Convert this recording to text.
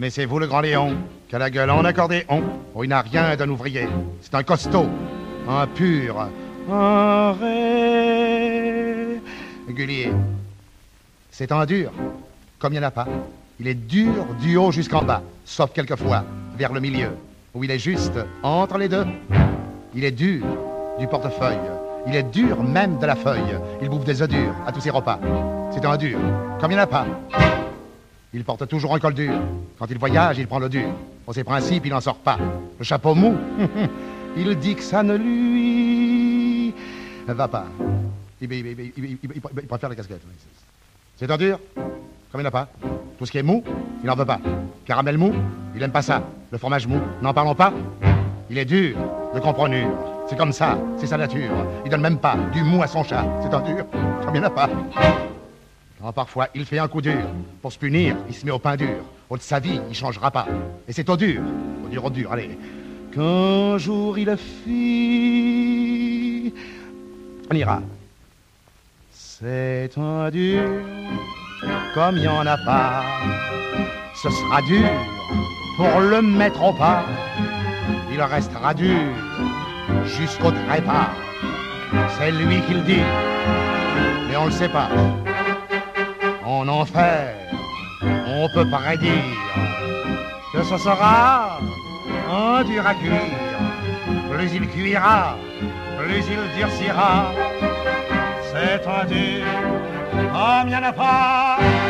Connaissez-vous le grand Léon, qui a la gueule en accordéon? Oh, il n'a rien d'un ouvrier. C'est un costaud, un pur, un régulier. C'est un dur, comme il n'y en a pas. Il est dur du haut jusqu'en bas, sauf quelquefois vers le milieu, où il est juste entre les deux. Il est dur du portefeuille. Il est dur même de la feuille. Il bouffe des œufs durs à tous ses repas. C'est un dur, comme il n'y en a pas. Il porte toujours un col dur. Quand il voyage, il prend le dur. Pour ses principes, il n'en sort pas. Le chapeau mou, il dit que ça ne lui va pas. Il préfère la casquette. C'est un dur, comme il n'y en a pas. Tout ce qui est mou, il n'en veut pas. Caramel mou, il n'aime pas ça. Le fromage mou, n'en parlons pas. Il est dur de comprenure. C'est comme ça, c'est sa nature. Il donne même pas du mou à son chat. C'est un dur, comme il n'y en a pas. Quand parfois il fait un coup dur, pour se punir, il se met au pain dur. Au de sa vie, il changera pas. Et c'est au dur, allez. Qu'un jour il fit... On ira. C'est un dur, comme il n'y en a pas. Ce sera dur pour le mettre au pas. Il restera dur jusqu'au trépas. C'est lui qui le dit, mais on le sait pas. En enfer, on peut prédire que ce sera un dur à cuire. Plus il cuira, plus il durcira. C'est un dur comme il n'y en a pas.